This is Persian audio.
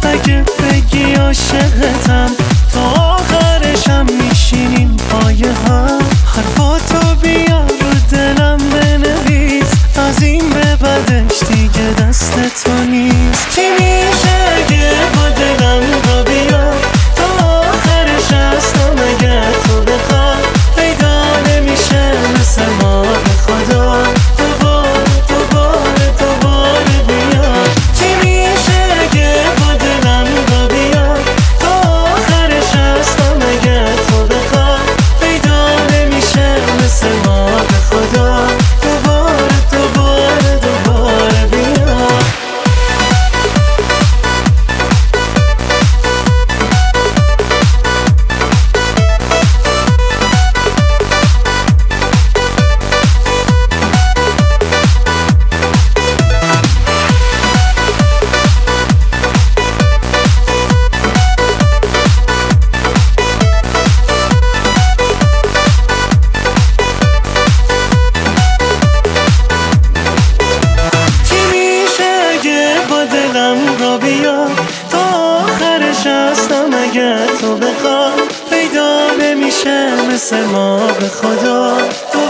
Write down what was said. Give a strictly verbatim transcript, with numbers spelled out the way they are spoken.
اگه بگی عاشقتم تا آخرشم میشینیم پای هم. حرفاتو بیا رو دلم بنویس، از این به بعدش دیگه دست تو نیست. چی میشه اگه با دلم را بیا تا آخرش هستم اگه تو بخوای، پیدا نمیشه مثل ما به خدا. دوباره دوباره دوباره بیا. چی میشه اگه با دلم را بیا تا آخرش هستم اگه تو بخوای، پیدا نمیشه مثل ما به خدا. دوباره دوباره دوباره بیا. تا آخرش هستم اگه تو بخوای، پیدا نمیشه مثل ما به خدا.